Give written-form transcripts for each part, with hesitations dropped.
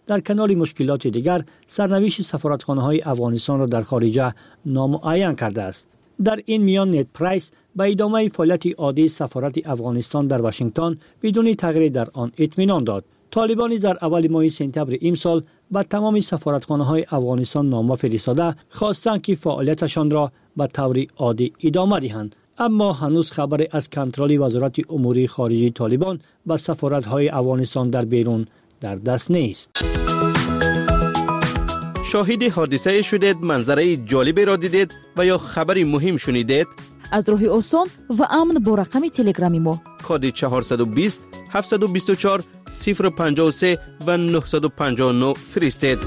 در کنار مشکلات دیگر سرنوشت سفارتخانه‌های افغانستان را در خارج نامعین کرده است. در این میان نت پرایس به ادامه فعالیت عادی سفارت افغانستان در واشنگتن بدون تغییر در آن اطمینان داد. طالبان در اول ماه سپتامبر امسال به تمام سفارتخانه‌های افغانستان نامه فرستاده خواستند که فعالیتشان را به طور عادی ادامه دهند، اما هنوز خبری از کنترل وزارت امور خارجه طالبان به سفارت‌های افغانستان در بیرون در دست نیست. شاهد حادثه شدید، منظره جالبی را دیدید و یا خبری مهم شنیدید؟ از راه آسان و امن با رقم تلگرامی ما کد 420 724 053 و 959 فرستید.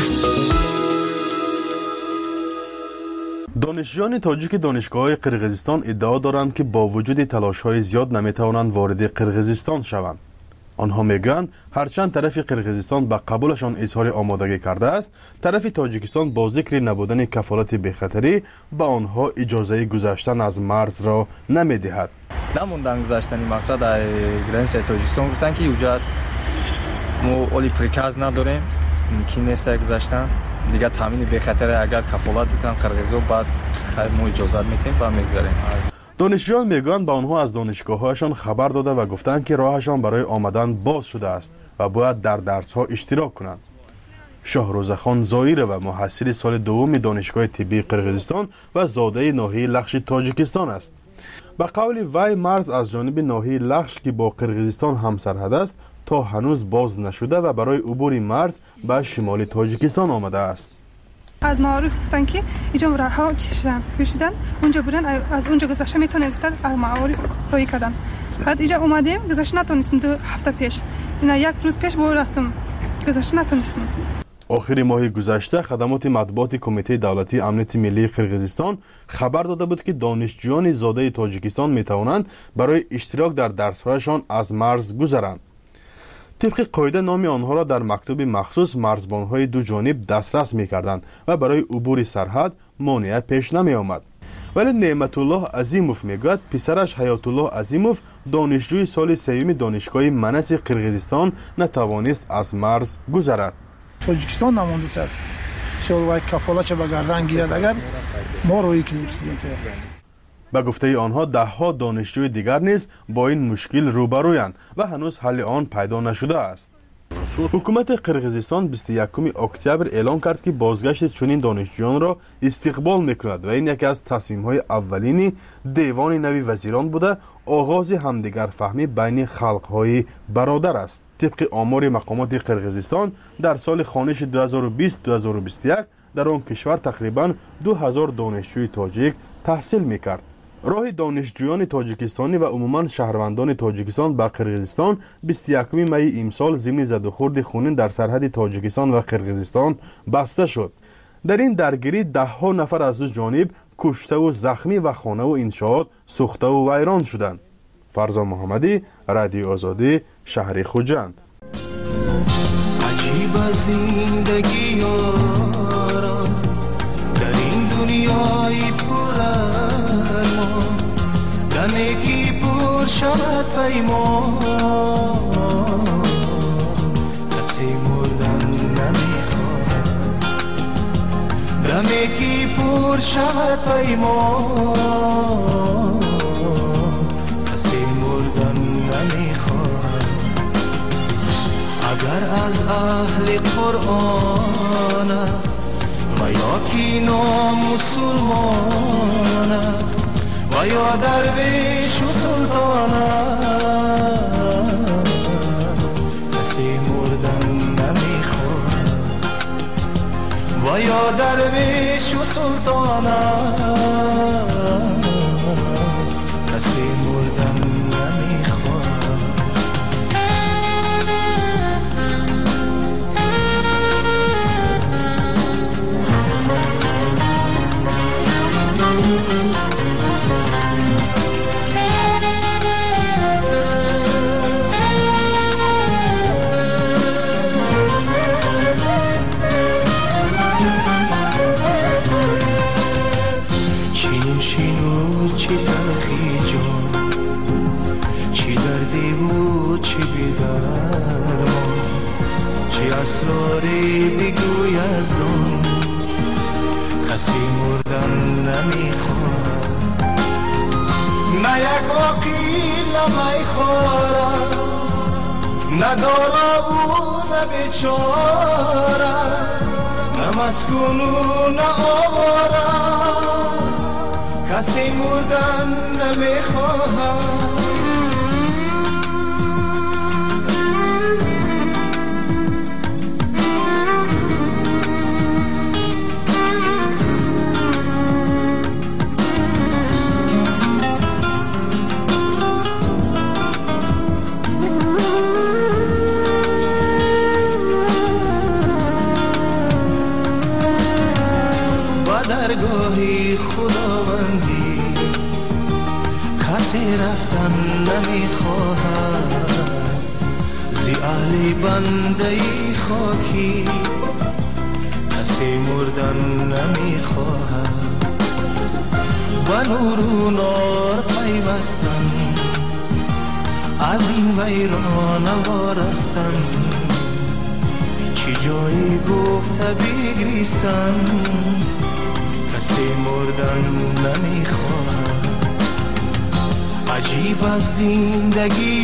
دانشجویان تاجیک دانشگاه قرقیزستان ادعا دارند که با وجود تلاش‌های زیاد نمی‌توانند وارد قرقیزستان شوند. آنها میگویند هرچند طرف قرقیزستان به قبولشان اظهار آمادگی کرده است، طرف تاجیکستان با ذکر نبودن کفالت بی‌خطری به آنها اجازه گذشتن از مرز را نمی‌دهد. نموندن گذشتن مقصد در گرنس تاجیکستان گفتن که وجود ما اولی پریکاز نداریم، ممکن نیست گذشتن دیگه تامین بی‌خطر اگر کفالت بتن قرقیزو بعد ما اجازه میتیم و میگذاریم. دانشجویان میگویند به آنها از دانشگاه‌هایشان خبر داده و گفتند که راهشان برای آمدن باز شده است و باید در درس‌ها اشتراک کنند. شاهروزخان زائیر و محصل سال دوم دانشگاه طبی قرقیزستان و زاده ناحیه لخش تاجیکستان است. به قول وی مرز از جانب ناحیه لخش که با قرقیزستان همسرحد است تا هنوز باز نشده و برای عبور مرز به شمال تاجیکستان آمده است. از معارف گفتن که اینجا راه ها شدن اونجا برن، از اونجا گذشته میتونن گفتن از معارف روی کردن. بعد اینجا اومدیم گذشته نتونستیم 2 هفته پیش، اینا 1 روز پیش بود رفتم گذشته نتونستیم. آخر ماه گذشته خدمات مطبوعات کمیته دولتی امنیت ملی قرقیزستان خبر داده بود که دانشجویان زاده تاجیکستان میتوانند برای اشتراک در درس‌هایشان از مرز گذرند. طبق قاعده نام آنها را در مکتوب مخصوص مرزبان‌های دو جانب دسترس می‌کردند و برای عبور سرحد مانع پیش نمی آمد. ولی نعمت الله عظیموف میگوید پسرش حیات الله عظیموف دانشجوی سال سوم دانشگاه منس قرقیزستان نتوانست از مرز گذرد. تاجیکستان نمانده است. سوال کفالت به گردن گیرد اگر ما روی کنیم استودنت. به گفته آنها ده‌ها دانشجوی دیگر نیز با این مشکل روبرویند و هنوز حل آن پیدا نشده است. حکومت قرقیزستان 21 اکتبر اعلام کرد که بازگشت چنین دانشجویان را استقبال میکند و این یکی از تصمیم‌های اولین دیوان نوی وزیران بوده آغاز همدیگر فهمی بین خلق‌های برادر است. طبق آمار مقامات قرقیزستان در سال خوانش 2020-2021 در آن کشور تقریباً 2000 دانشجوی تاجیک تحصیل میکرد. راه دانشجویان تاجیکستانی و عموما شهروندان تاجیکستان به قرقیزستان 21 می امسال ضمن زد و خورد خونین در سرحد تاجیکستان و قرقیزستان بسته شد. در این درگیری 10 نفر از دو جانب کشته و زخمی و خانه و انشاءات سوخته و ویران شدند. فرزان محمدی، رادیو آزادی، شهر خوجند. عجیب زندگی یارا در این دنیای دمیکی پر شود پیمان کسی مردن نمیخواد دمیکی پر شود پیمان کسی مردن نمیخواد اگر از اهل قرآن است و یا کی نامسلمان است و یا درویش و سلطان است کسی مردن نمیخواد و یا درویش و سلطان است کسی مردن نمیخواد باری بگوی از اون کسی مردن نمیخواد نه یک وکیل نمیخواد نه دارا و نه بیچاره نه مسکون و نه آواره کسی مردن نمیخواد درگاهی خداوندی کسی رفتن نمیخواهد زی اهل بنده خاکی کسی مردن نمیخواهد و نور و نار پیوستن از این ویران وارستن چی جایی گفته بگریستن کسی مردن نمیخواد عجیب از زندگی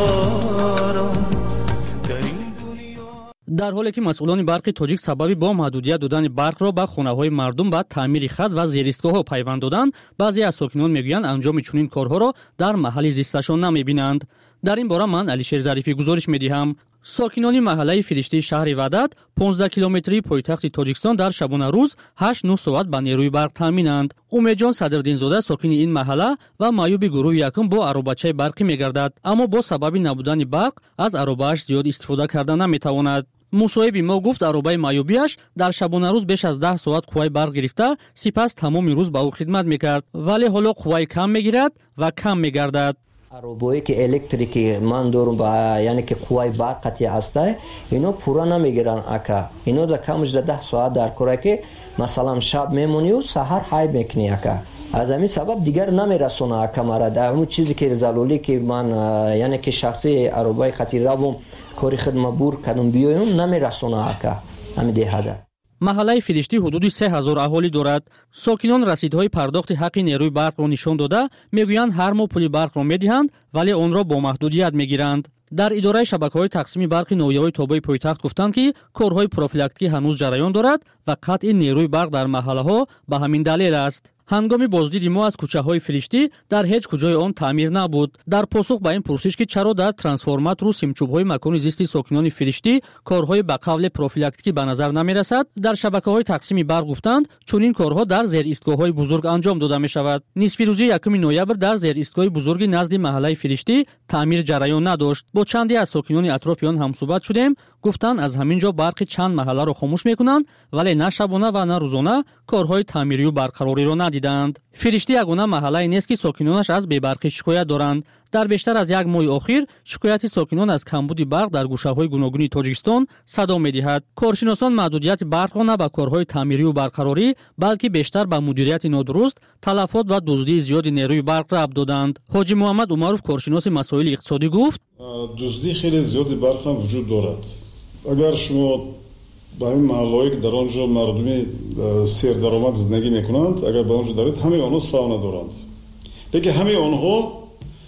یارم در این دنیا. در حالی که مسئولان برق تاجیک سببی با محدودیت دادن برق را به خانه‌های مردم با تعمیر خط و زیرایستگاه‌ها پیوند دادند، بعضی از ساکنان میگویند انجام چنین کارها را در محل زیستشان نمیبینند. در این باره من علیشیر ظریفی گزارش میدهم. ساکنان محله فرشته شهر وحدت 15 کیلومتری پایتخت تاجیکستان در شبانه روز 8-9 ساعت به نیروی برق تامینند. امیدجان صدرالدینزاده ساکن این محله و معیوب گروه یکم با عربچه برقی میگردد، اما با سبب نبودن برق از عربه‌اش زیاد استفاده کردن نمیتواند. مصاحب ما گفت عربه معیوبیش در شبانه روز بیش از 10 ساعت قوه برق گرفته، سپس تمام روز به او خدمت میکرد، ولی حالا قوه کم میگیرد و کم میگردد. عربایی که الکتریکی من دارم با یعنی که قوه برقی هسته اینو پورا نمیگیرن اکا، اینو در کمش 10 ساعت در کاره که مثلا شب میمونی و سحر های میکنی اکا، از همین سبب دیگر نمیرسونه اکا مرا در اون چیزی که ضروری که من یعنی که شخصی عربای خطیر روم کاری خدمت بور کدوم بیایم نمیرسونه اکا همین دهده. محله فرشته حدود 3000 اهالی دارد. ساکنان رسیدهای پرداخت حق نیروی برق را نشان داده میگویند هر ماه پول برق را میدهند ولی آن را با محدودیت میگیرند. در اداره شبکه‌های تقسیم برق نویای توبه پایتخت گفتند که کارهای پروفیلاکتیکی هنوز جریان دارد و قطع نیروی برق در محله‌ها به همین دلیل است. هنگامی بازدید ما از کوچه‌های فرشته در هیچ کجای آن تعمیر نبود. در پاسخ به این پرسش که چرا در ترانسفورماتور و سیمچوب‌های مکان زیست ساکنان فرشته کارهای به قول پروفیلاکتیکی به نظر نمی‌رسد، در شبکه‌های تقسیم برق گفتند چون این کارها در زیر ایستگاه‌های بزرگ انجام داده می‌شود. نصف روز 1 نوامبر در زیر ایستگاه بزرگ نزد محله فرشته تعمیر جریان نداشت. با چندی از ساکنان اطراف آن هم صحبت شدیم، گفتند از همین جا برق چند محله را خاموش می‌کنند ولی نه شبانه و نه روزانه کارهای تعمیری و برقراری را ندیدند. فرشته یگانه محله نیست که ساکنانش از بی‌برقی شکایت دارند. در بیشتر از 1 ماه اخیر شکایت ساکنان از کمبود برق در گوشه‌های گوناگون تاجیکستان صدا می‌دهد. کارشناسان محدودیت برق را نه به کارهای تعمیری و برقراری بلکه بیشتر به مدیریت نادرست، تلفات و دزدی زیاد نیروی برق ربط دادند. حاجی محمد عمروف کارشناس مسائل اقتصادی گفت دزدی خیلی زیادی برق هم وجود دارد. اگر شما با این محلهایی که در آنجا مردمی سیر درآمد زندگی میکنند اگر به آنجا دارید همه آنها ساونا دارند، لیکن همه آنها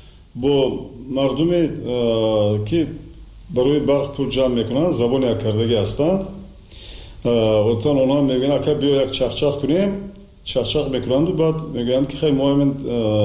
با مردمی که برای برق پول جمع میکنند زبان یک کردگی هستند. اوتان آنها میگن که بیا یک چخچخ کنیم، چخچخ میکنند و بعد میگن که خیلی ما همین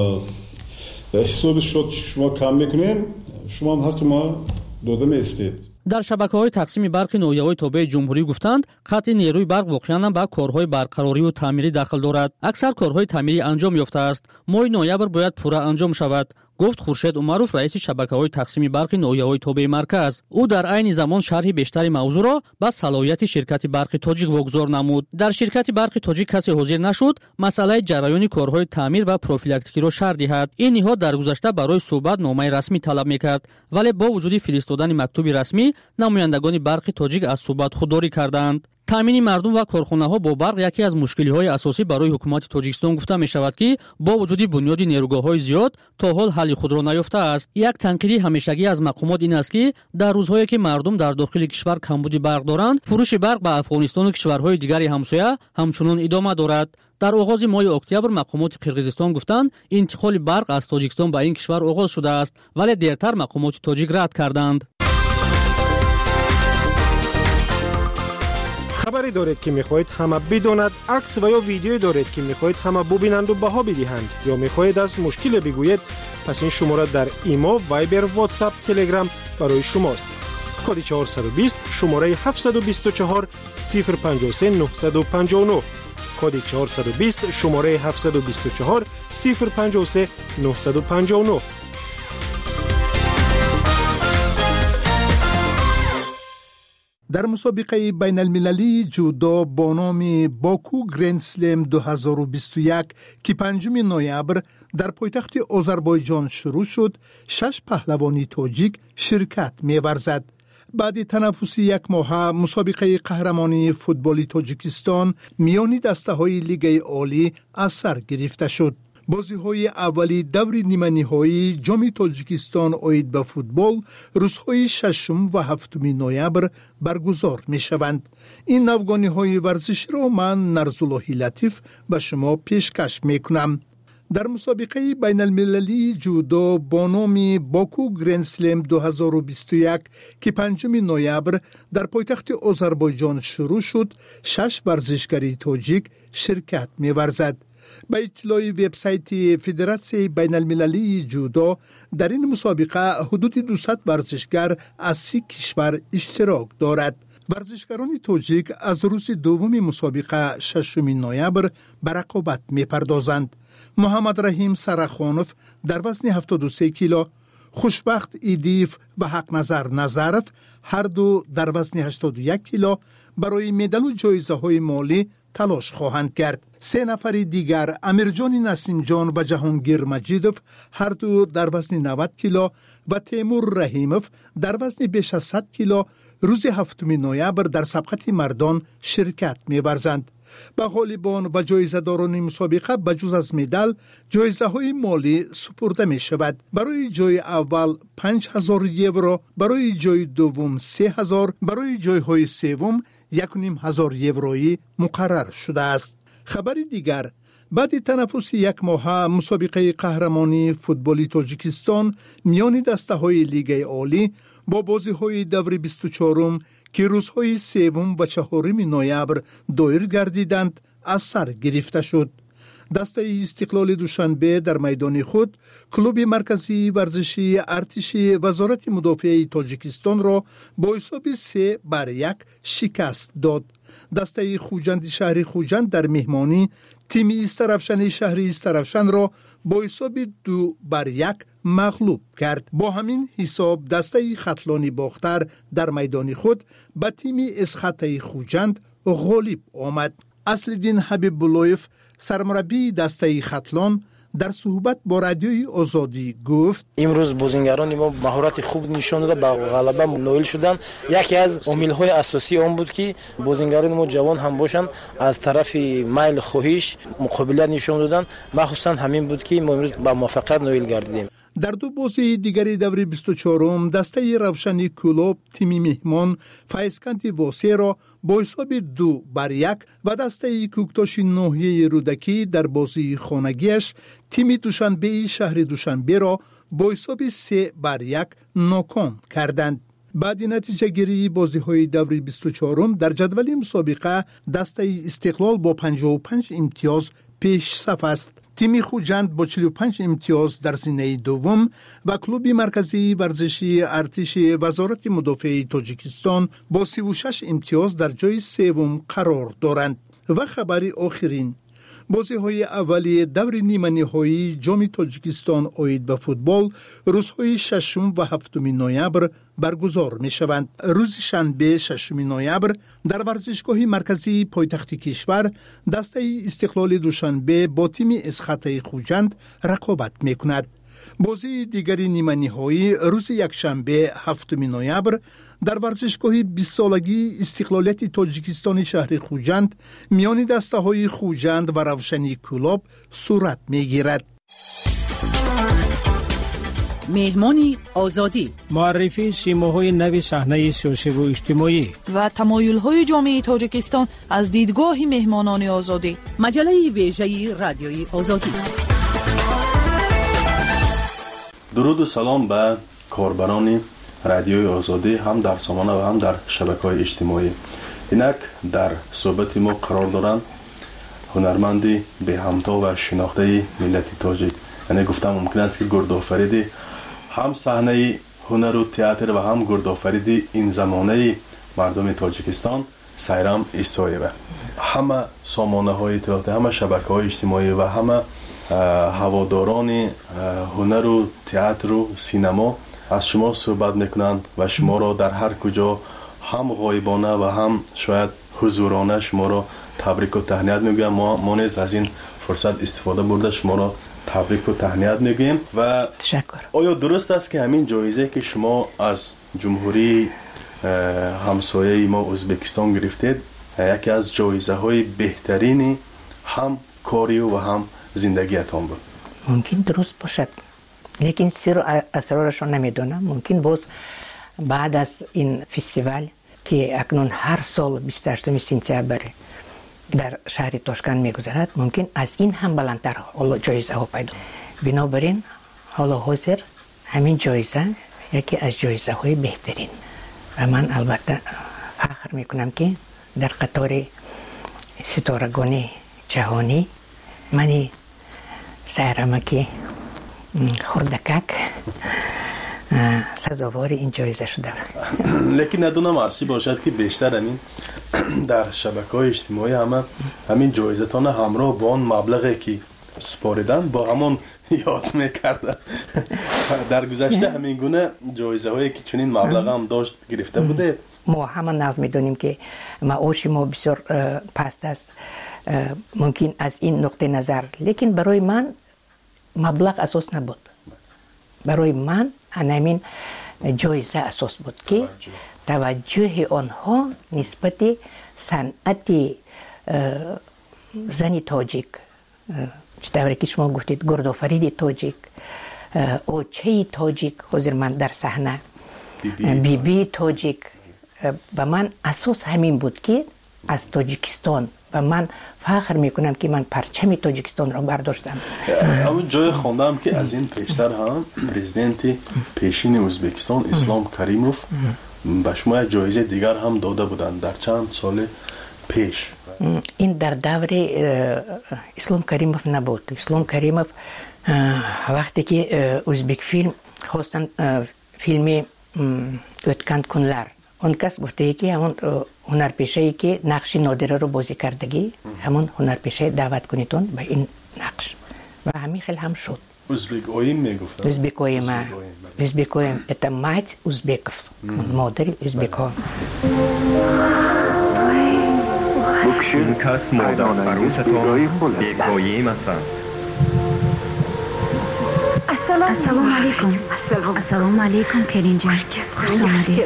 حساب شد شما کم میکنیم، شما هم حق ما داده میستید. در شبکه‌های تقسیم برق نویای توبه جمهوری گفتند قطع نیروی برق واقعاً به کارهای برقراری و تعمیری داخل دارد. اکثر کارهای تعمیری انجام یافته است. ماه نوامبر باید پورا انجام شود، گفت خورشید عمروف رئیس شبکه‌های تقسیم برق نویای توبه مرکز. او در عین زمان شرح بیشتری موضوع را با صلاحیت شرکت برق تاجیک واگذار نمود. در شرکت برق تاجیک کسی حاضر نشد مسئله جریان کارهای تعمیر و پروفیلاکتیکی را شرح دهد. این نهاد در گذشته برای صحبت نامه رسمی طلب می‌کرد، ولی با وجود فرستادن مکتوب رسمی نمایندگان برق تاجیک از صحبت خودداری کردند. таъмини мардум ва корхонаҳо бо барқ яке аз мушкилиҳои асосӣ барои ҳукумати тоҷикистон гуфта мешавад, ки бо вуҷуди бунёди нерӯгоҳҳои зиёд то ҳол ҳалли худро наёфтааст. Як танқиди ҳамешагӣ аз мақомот ин аст, ки дар рӯзҳое ки мардум дар дохили кишвар камбуди барқ доранд, фурӯши барқ ба Афғонистону кишварҳои дигари ҳамсоя ҳамчунон идома дорад. дар оғози моҳи октябр мақомоти қирғизистон гуфтанд интиқоли барқ аз тоҷикистон ба ин кишвар оғоз шудааст, вале дертар мақомоти тоҷик рад карданд. хабаре доред ки мехоҳед ҳама бидонад, акс ва ё видеое доред ки мехоҳед ҳама бубинанду баҳо бидиҳанд ё мехоҳед аз мушкиле бигӯед, пас ин шумора дар имо, вайбер, ватсап, телеграм барои шумост. коди 420 шумораи 724 053 959, коди 420 шумораи 724 053 959. در مسابقه بین المللی جودو با نام باکو گرند سلم 2021 که 5 نوامبر در پایتخت آذربایجان شروع شد، 6 پهلوانی تاجیک شرکت می‌ورزد. بعد تنفس یک ماه مسابقه قهرمانی فوتبالی تاجیکستان میان دسته‌های لیگ عالی از سر گرفته شد. بازی‌های اولی دور نیمه‌نهایی جام تاجیکستان عاید به فوتبال روزهای 6 و 7 نوامبر برگزار می‌شوند. این نوگانی‌های ورزشی را من نرزاللهی لطیف به شما پیشکش می‌کنم. در مسابقه بین المللی جودو با نام باکو گرند سلم 2021 که 5 نوامبر در پایتخت آذربایجان شروع شد، 6 ورزشکار تاجیک شرکت می‌ورزد. با اطلاع وبسایت فدراسیون بین المللی جودو در این مسابقه حدود 200 ورزشکار از 30 کشور اشتراک دارد. ورزشکاران تاجیک از روز دوم مسابقه 6 نوامبر به رقابت می‌پردازند. محمد رحیم سرخانوف در وزن 73 کیلو، خوشبخت ایدیف و حق نظر نظرف هر دو در وزن 81 کیلو برای مدال و جایزه های مالی تلاش خواهند کرد. 3 نفر دیگر امیرجان نسیمجان و جهانگیر مجیدوف هر دو در وزن 90 کیلو و تیمور رحیموف در وزن بیش از 100 کیلو روز 7 نوامبر در سبقت مردان شرکت می‌ورزند. به غالبان و جایزه داران مسابقه بجز از مدال جایزه های مالی سپرده می شود. برای جای اول 5000 یورو، برای جای دوم 3000، برای جای های سوم 1500 یورویی مقرر شده است. خبر دیگر، بعد تنفس یک ماه مسابقه قهرمانی فوتبالی تاجیکستان میان دسته های لیگ عالی با بازی های دور 24 که روزهای 3 و 4 نوامبر دایر گردیدند از سر گرفته شد. دسته استقلال دوشنبه در میدان خود کلوب مرکزی ورزشی ارتش وزارت مدافع تاجیکستان را با حساب 3-1 شکست داد. دسته خوجند شهر خوجند در مهمانی تیم استرافشن شهر استرافشن را با حساب 2-1 مغلوب کرد. با همین حساب دسته خطلانی باختر در میدان خود به تیم اسخط خوجند غالب آمد. اصلدین حبیب بلویف سرمربی دسته خطلان در صحبت با رادیوی آزادی گفت امروز بازیگران ما مهارت خوب نشان دادند، به غلبه نائل شدند. یکی از عامل‌های اساسی آن بود که بازیگران ما جوان هم باشند، از طرف میل خواهش مقابله نشان دادند. مخصوصا همین بود که ما امروز به موفقیت نائل گردیدیم. در دو بازی دیگری دور 24 دسته روشنی کلوب تیم مهمان فایزکند واسه را با حساب 2-1 و دسته کوکتاش ناحیه رودکی در بازی خانگیش تیم دوشنبه شهر دوشنبه را با حساب 3-1 ناکام کردند. بعد نتیجه گیری بازی های دور 24 در جدول مسابقه دسته استقلال با 55 امتیاز پیش صف است. تیم خوجند با 45 امتیاز در زینه دوم و کلوب مرکزی ورزشی ارتش وزارت مدافع تاجیکستان با 36 امتیاز در جای سوم قرار دارند. و خبری آخرین، بازی های اولی دور نیمه نهایی جام تاجیکستان عاید به فوتبال روزهای 6 و 7 نوامبر برگزار می شوند. روز شنبه 6 نوامبر در ورزشگاه مرکزی پایتخت کشور دسته استقلال دوشنبه با تیم اسخط خوجند رقابت می کند. بازی دیگری نیمه نهایی روز یکشنبه 7 نوامبر در ورزشگاه 20 سالگی استقلالیت تاجیکستان شهر خوجند میان دسته‌های خوجند و روشنی کلاب صورت می‌گیرد. مهمانی آزادی، معرفی سیماهای نو صحنه سیاسی و اجتماعی و تمایل‌های جامعه تاجیکستان از دیدگاه مهمانان آزادی. مجله ویژه رادیوی آزادی. درود و سلام به کاربران رادیوی آزادی هم در سامانه و هم در شبکه‌های اجتماعی. اینک در صحبت ما قرار دارند هنرمندی به همتا و شناخته ملت تاجیک. یعنی گفتم ممکن است که گردآفریدی هم صحنه هنر و تئاتر و هم گردآفریدی این زمانه مردم تاجیکستان سایرام ایسایه. همه سامانه‌های اطلاعاتی، همه شبکه‌های اجتماعی و همه هواداران هنر و تئاتر و سینما از شما صحبت میکنند و شما را در هر کجا هم غایبانه و هم شاید حضورانه شما را تبریک و تهنیت میگویم. ما نیز از این فرصت استفاده برده شما را تبریک و تهنیت میگیم. و تشکر. آیا درست است که همین جایزه که شما از جمهوری همسایه ما ازبکستان گرفتید یکی از جایزه های بهترین هم کاری و هم زندگیتان بود؟ ممکن درست باشد، لیکن سر و اسرارشان نمیدونم. ممکن باز بعد از این فستیوال که اکنون هر سال 28 سپتامبر در شهر تاشکند میگذرد، ممکن از این هم بلندتر جایزه ها پیدا. بنابراین حالا حاضر همین جایزه یکی از جایزه های بهترین و من البته فخر میکنم که در قطار ستارگان جهانی منی سیرمکی خردکک سزاوار این جایزه شده. لیکن ندونم اصلی باشد که بیشتر همین در شبکه‌های اجتماعی همین جایزتان همراه با آن مبلغی که سپاریدن با همون یاد میکردن. در گذشته همین گونه جایزه هایی که چنین مبلغ هم داشت گرفته بوده. ما همه ناز میدونیم که معاش ما بسیار پست است، ممکن از این نقطه نظر، لیکن برای من مبلغ اساس نبود. برای من همین جایزه اساس بود که توجه آنها نسبت صنعت زنی تاجیک، چطوری که شما گفتید گردآفرید تاجیک، اوچه تاجیک، حاضر من در صحنه بی تاجیک، و من اساس همین بود که از تاجیکستان و من فخر میکنم که من پرچم تاجیکستان را برداشتم. اما جای خوندم که از این پیشتر هم پرزیدنت پیشین ازبکستان اسلام کریموف به شما جایزه دیگر هم داده بودند در چند سال پیش. این در دور اسلام کریموف نبود. اسلام کریموف وقتی که ازبک فیلم خواستن فیلم اوتکند کنلر، اون کس گفته که همون هنرپیشه‌ای که نقش نادره رو بازی کردگی همون هنرپیشه دعوت کنیتون به این نقش و همین خیلی هم شد. ازبک اویم میگفتن. ازبک اویم это мать узбеков. مادر ازبک ها. این کس مادر عروستان بی‌پایه‌ای هستند. السلام علیکم. السلام علیکم کریم جان. خوش آمدید.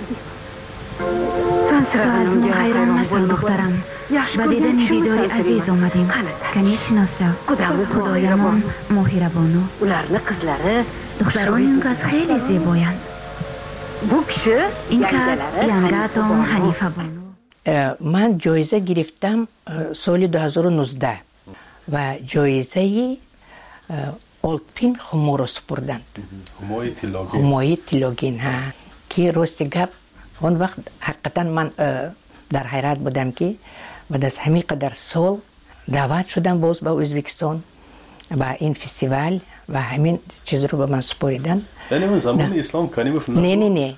تو از ما حیران نشو دخترم. با دیدن دیدار عزیز آمدیم. کنی شناسا خدایمان مهربانو. دختران این کس خیلی زیبایند. این کس ینگات و حنیفه بانو. من جایزه گرفتم سال 2019 و جایزه آلپین خمو رو سپردند. خموی تیلوگین ها که راست گپ اون وقت حقیقتا من در حیرت بودم که بعد از همین قدر سال دعوت شدم باز به ازبکستان و این فستیوال و همین چیز رو به من سپاریدن. یعنی اون زمان اسلام کریموف نه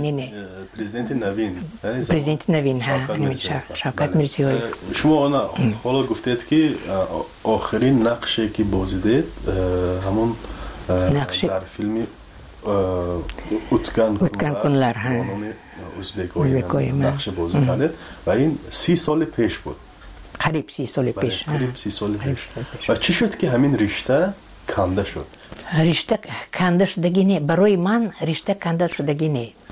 پرزیدنت نوین ها شوکت میرزیوی. شما حالا گفتید که آخرین نقشی که بازیدید همون در فیلم اوتکند کنلر ازبک‌های نقش بازی کردید و این 30 سال پیش بود. قریب 30 سال پیش. و چی شد که همین رشته کنده شد؟ رشته کنده شدگی نه، برای من رشته کنده شدگی نه.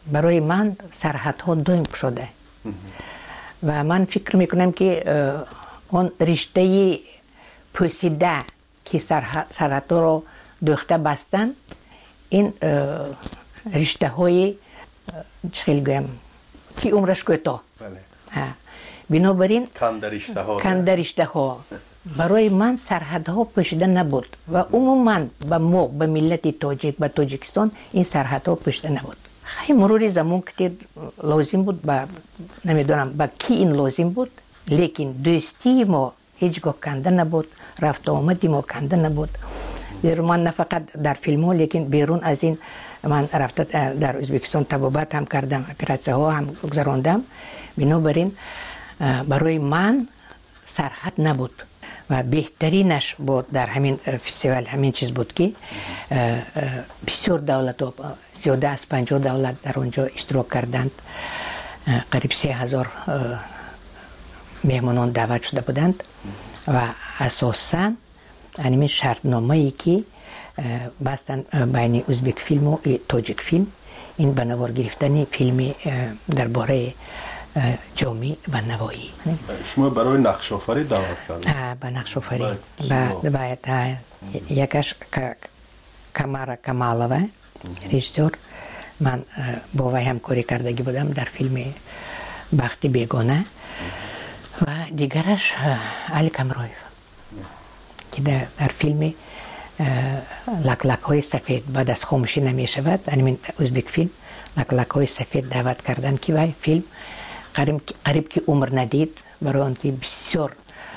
برای من سرحدها دویم شده و من فکر میکنم که اون رشته پوسیده که سرحدها رو دوخته بستن این رشته های چخیل گویم که عمرش کوتاه بنابراین کندرشته ها برای من سرحدها پوشیده نبود و عموما به ملت تاجیک به تاجیکستان این سرحدها پوشیده نبود. خیلی مرور زمان که لازم بود نمیدونم با کی این لازم بود، لیکن دوستی ما هیچگاه کنده نبود، رفت آمدی ما کنده نبود. من نه فقط در فیلم ها لیکن بیرون از این من رفت در ازبکستان طبابت هم کردم، اپراسیون ها هم گذراندم. بنابراین برای من سرحد نبود و بهترینش بود در همین فستیوال همین چیز بود که بسیار دولت ها زیاده از 50 دولت در اونجا اشتراک کردند، قریب 3000 مهمانان دعوت شده بودند و اساساً همین شرطنامه ای که بستن بین ازبک فیلم و تاجیک فیلم این به نوار گرفتن فیلم درباره جامعه و نوایی. شما برای نقش آفری دعوت کردید؟ به نقش آفری باید یکش کمارا کمالوه رژیسور، من با وی همکاری کردگی بودم در فیلم بخت بیگانه و دیگرش علی کمرویف که در فیلم لک های سفید بعد از خاموشی نمی شود، همین ازبک فیلم لک های سفید دعوت کردن که وی فیلم قریب که عمر ندید برای آن که بسیار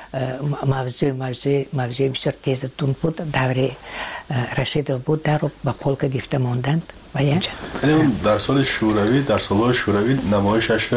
موضوع بسیار تیز تون بود، دور رشید بود در رو با پولک گرفته ماندند و اینجا در سال شوروی نمایشش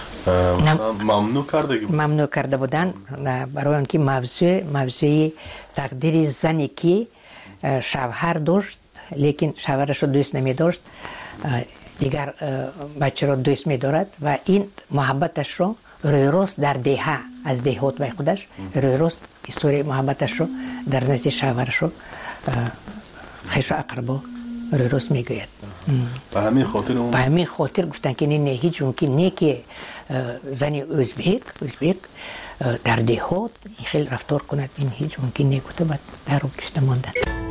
ممنوع کرده بودن برای آن که موضوع تقدیر زنی که شوهر داشت لیکن شوهرش رو دوست نمی داشت، دیگر بچه رو دوست می دارد و این محبتش رو روی راست در دهه از دهات به خودش روی راست استوری محبتش رو در نزد شوهرش رو خیش اقربا روی راست می گوید. به همین خاطر گفتن که نه هیچ ممکن نه که زنی ازبک در دهات خیلی رفتار کند، این هیچ ممکن نه گفته بعد در رو گرفته ماندن.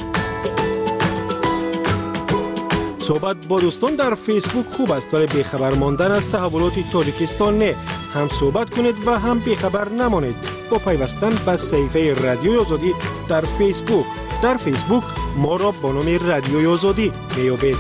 صحبت با دوستان در فیسبوک خوب است ولی بیخبر ماندن از تحولات تاجیکستان نه. هم صحبت کنید و هم بیخبر نمانید با پیوستن به صفحه رادیوی آزادی در فیسبوک. در فیسبوک ما را با نام رادیوی آزادی میابید.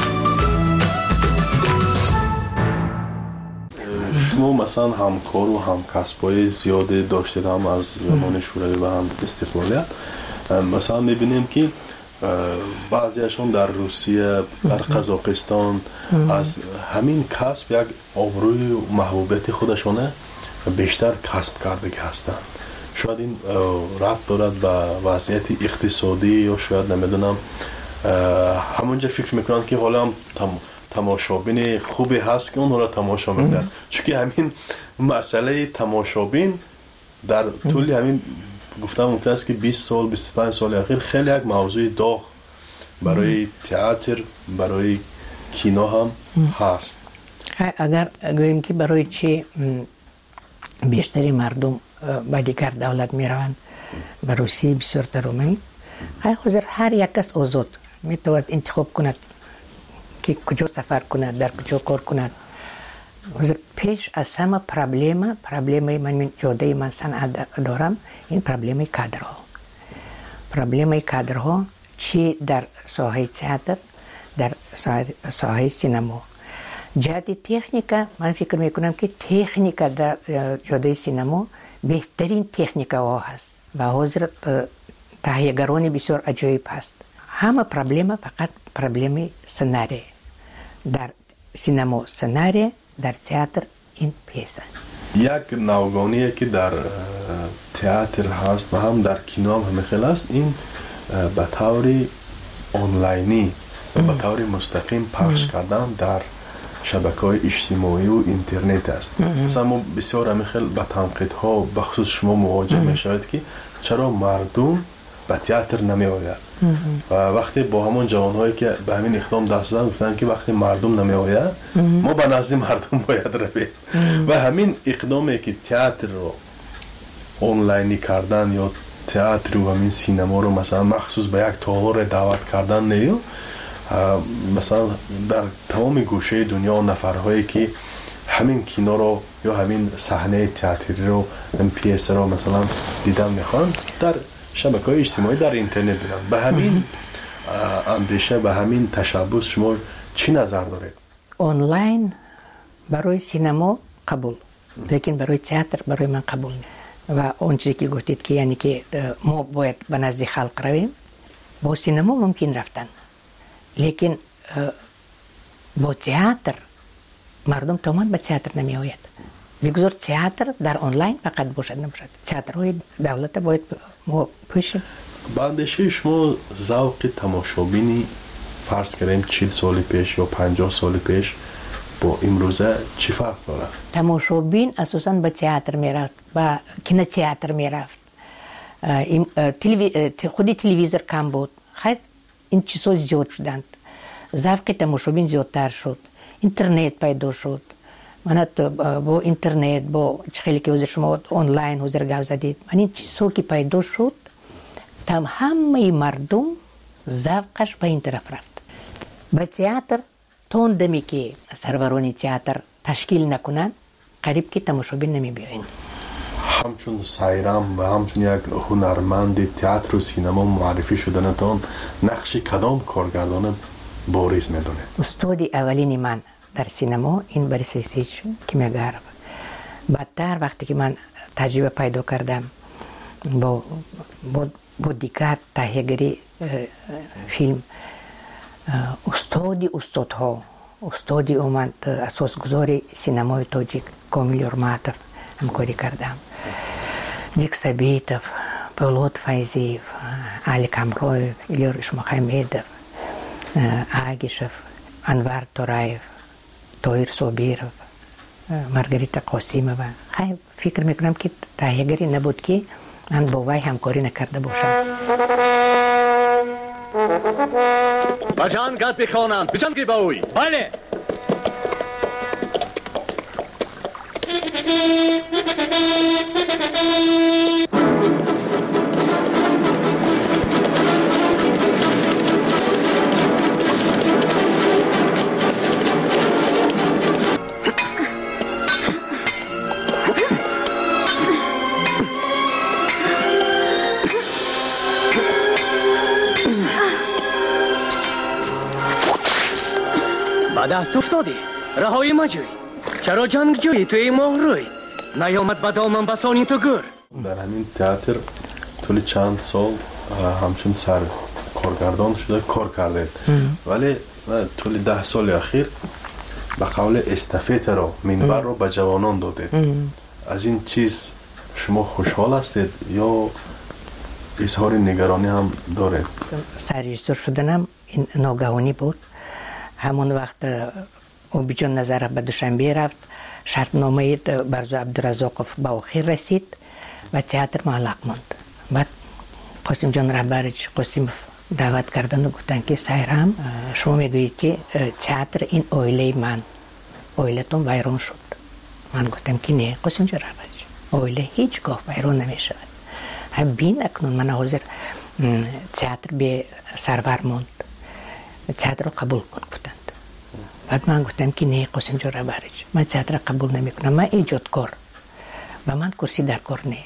شما مثلا همکار و همکسبای زیاده داشتید هم از زمان شوروی و هم استقلالیت. مثلا میبینیم که بعضیشون در روسیه، در قزاقستان از همین کسب یک آبروی و محبوبیت خودشونه بیشتر کسب کردگی هستند. شاید این ربط دارد به وضعیت اقتصادی یا شاید نمیدونم همونجا فکر میکنن که حالا هم تماشابین خوبی هست که اونها را تماشا میکنن، چون که همین مسئله تماشابین در طول همین گفتم ممکن است که 20 سال 25 سال اخیر خیلی یک موضوع داغ برای تئاتر برای کینو هم هست. اگر گوییم که برای چی بیشتری مردم به دیگر دولت می روند به روسیه بسیار ترومی، حاضر هر یک کس آزاد می تواند انتخاب کند که کجا سفر کند، در کجا کار کند. پیش از همه پرابلم من جاده من صنعت دارم، این پرابلم کادرها چی در ساحه تئاتر، در ساحه سینما. جهت تکنیکا من فکر میکنم که تکنیکا در جاده سینما بهترین تکنیکا ها هست و حاضر تهیه‌گران بسیار عجیب هست. همه پرابلم فقط پرابلم سناریو، در سینما سناریو، در تئاتر این پیسه. یک نوگانیه که در تئاتر هست و هم در کینو هم خیلی هست، این به طور آنلاینی و به طور مستقیم پخش کردن در شبکه‌های اجتماعی و اینترنت است. مثلا ما بسیار خیلی با تنقیدها بخصوص شما مواجه میشوید که چرا مردم به تئاتر نمی آید و وقتی با همون جوانهایی که به همین اقدام دست دادن گفتن که وقتی مردم نمی آید ما به نزد مردم باید رویم و همین اقدامی که تئاتر رو آنلاینی کردن یا تئاتر و همین سینما رو مثلا مخصوص به یک تالار دعوت کردن نیو مثلا در تمام گوشه دنیا نفرهایی که همین کینو رو یا همین صحنه تئاتری رو این پیس رو مثلا دیدن میخوان در شبکه‌های اجتماعی در اینترنت ببینن. به همین اندیشه به همین تشبث شما چی نظر دارید؟ آنلاین برای سینما قبول لیکن برای تئاتر برای من قبول نیست و اون چیزی که گفتید که یعنی که ما باید به نزد خلق رویم با سینما ممکن رفتن لیکن با تئاتر مردم تمام به تئاتر نمی آید. بگذار تئاتر در آنلاین فقط باشد نباشد. تئاترهای دولت باید ما پیش. با اندیشه شما ذوق تماشابینی فرض کنیم 40 سال پیش یا 50 سال پیش با امروزه چی فرق داره؟ تماشابین اساساً به تئاتر می رفت و کینو تئاتر می رفت. خودی تلویزیون کم بود. خیلی این چیزها زیاد شدند. ذوق تماشابین زیادتر شد. اینترنت پیدا شد. من با اینترنت با خیلی که حضور شما آنلاین حضور گپ زدید من این چیزها که پیدا شد همه مردم ذوقش به این طرف رفت. به تئاتر تون دمی که سروران تئاتر تشکیل نکنند قریب که تماشابین نمی بیاین. همچون سایرام و همچون یک هنرمند تئاتر و سینما معرفی شدنتان نقش کدام کارگردان بارز میدونه؟ استاد اولین من در سینما این بریس سیچ که میگرد. بعدتر وقتی که من تجربه پیدا کردم با دیگر تهیه‌گری فیلم استادی اومد اساسگذار سینمای تاجیک کامیل یورماتوف همکاری کردم. دیک سبیتوف، پولاد فایزیف، علی کامرویف، ایلور اشمخمیدوف، آگیشوف، انوار تورایف، تویر صابیروف، مارگریتا قاسیمووا. خیلی فکر میکنم که تهیه‌گری نبود که من با وی همکاری نکرده باشم. بجان گاد بخوانند بجان گی باوی. بله. دست افتادی رهایی ما جوی چرا جنگ جوی توی ماه روی نیامد به دامن بسانی تو گر. در همین تئاتر طول چند سال همچون سر کارگردان شده کار کرده ولی طول 10 سال اخیر به قول استافت رو منبر رو به جوانان داده. از این چیز شما خوشحال هستید یا اظهار نگرانی هم دارید؟ سرریزدار شدنم این ناگهانی بود. همون وقت اوبیجان نظر به دوشنبه رفت شرطنامه برزو عبدالرزاقوف به آخر رسید و تئاتر معلق ماند. بعد قاسم جان رهبرش قاسم دعوت کردن و گفتن که سایرام شما میگویید که تئاتر این اویله من اویلتون ویران شد. من گفتم که نه قاسم جان رهبرش اویله هیچگاه ویران نمیشود. هم بین اکنون من حاضر تئاتر به سرور ماند. تئاتر رو قبول کن بودند. بعد من گفتم که نه قاسم جان رهبرش من تئاتر رو قبول نمیکنم من ایجادکار و من کرسی در کار نه.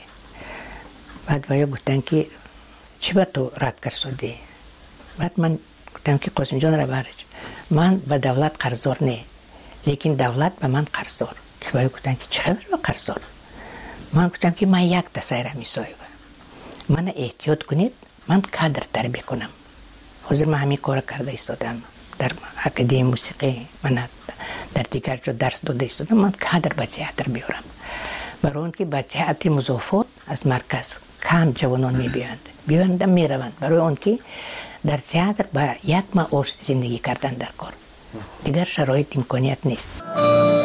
بعد ویا گفتن که چی با تو رد کرد؟ بعد من گفتم که قاسم جان رهبرش من به دولت قرضدار نه لیکن دولت به من قرضدار. که ویا گفتن که چقدر به قرضدار؟ من گفتم که من یک تسایره میسایم من احتیاط کنید من کادر تربیت کنم. حاضر من همین کار کرده ایستادم در اکادمی موسیقی من در دیگر جا درس داده ایستادم من کادر به تئاتر بیارم برای اون که به تئاتر مضافات از مرکز کم جوانان میبیاند میروند برای اون که در تئاتر با یک معاش زندگی کردن در کار دیگر شرایط امکانیت نیست.